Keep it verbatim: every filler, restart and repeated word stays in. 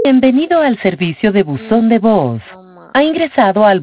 Bienvenido al servicio de buzón de voz. Ha ingresado al